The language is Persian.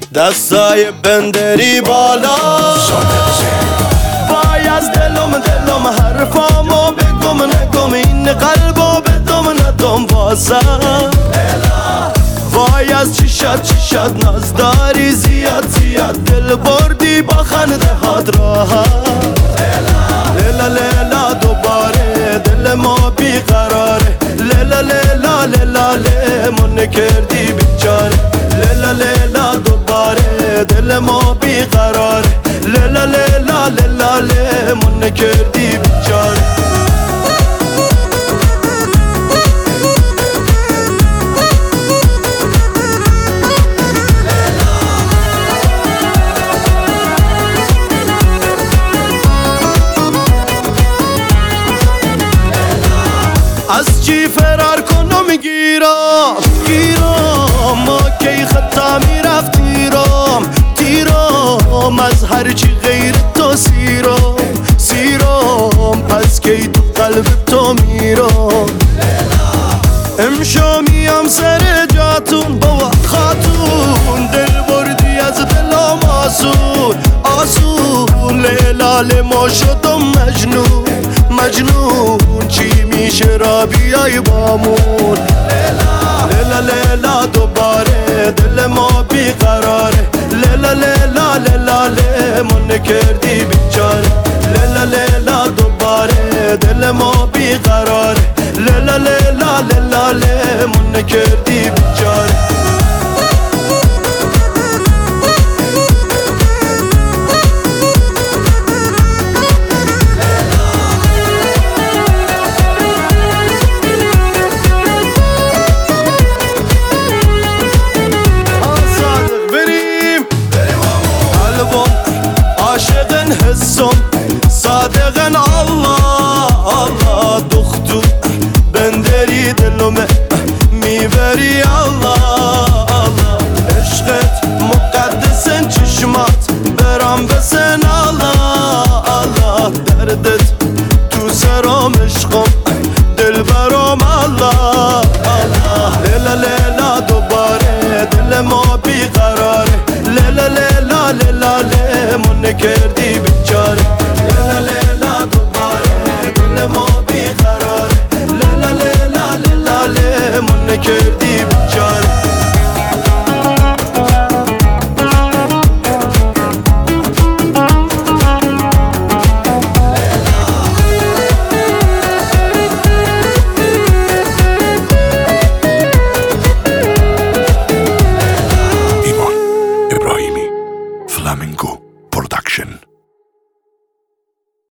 دستای بندری بالا وای از دلم حرفامو بگم نگم این قلبو بدم ندم واسم وای از چشات نازداری زیاد دل بردی با خنده هات راحت لیلا لیلا دوباره دل ما بیقراره لیلا لیلا لیلا لیمون کردی بیچاره لیلا لیلا دوباره دل ما بیقراره لیلا لیلا لیلا لیمون کردی بیچاره از چی فرار کنم گیرم ما کی خطا میرفتیرم تیرم از هر چی غیر تو سیرم پس کی تو قلب تو میرم امشو میام سر جاتون بابا خاتون دل بردی از دلم آسون لیلا ما شدم مجنون چی میشه را بیای بامون لیلا لیلا دوباره دل ما بیقراره لیلا لیلا لیلا لیمون کردی بیچاره لیلا لیلا دوباره دل ما بیقراره لیلا لیلا لیلا لیمون کردی بیچاره عاشقن حسم صادقن Allah دختو بندری دلومه میبری Allah عشقت مقدسن چشمات برام بسن Allah دردت تو سرم عشقم دل برام Allah لیلا لیلا دوباره دل ما بیقراره لیلا لیلا لیلا لیمون کردی بیچاره لیلا لیلا دوباره دل ما بیقراره لیلا لیلا لیلا لیمون کردی بیچاره Iman Ibrahimi Flamingo Production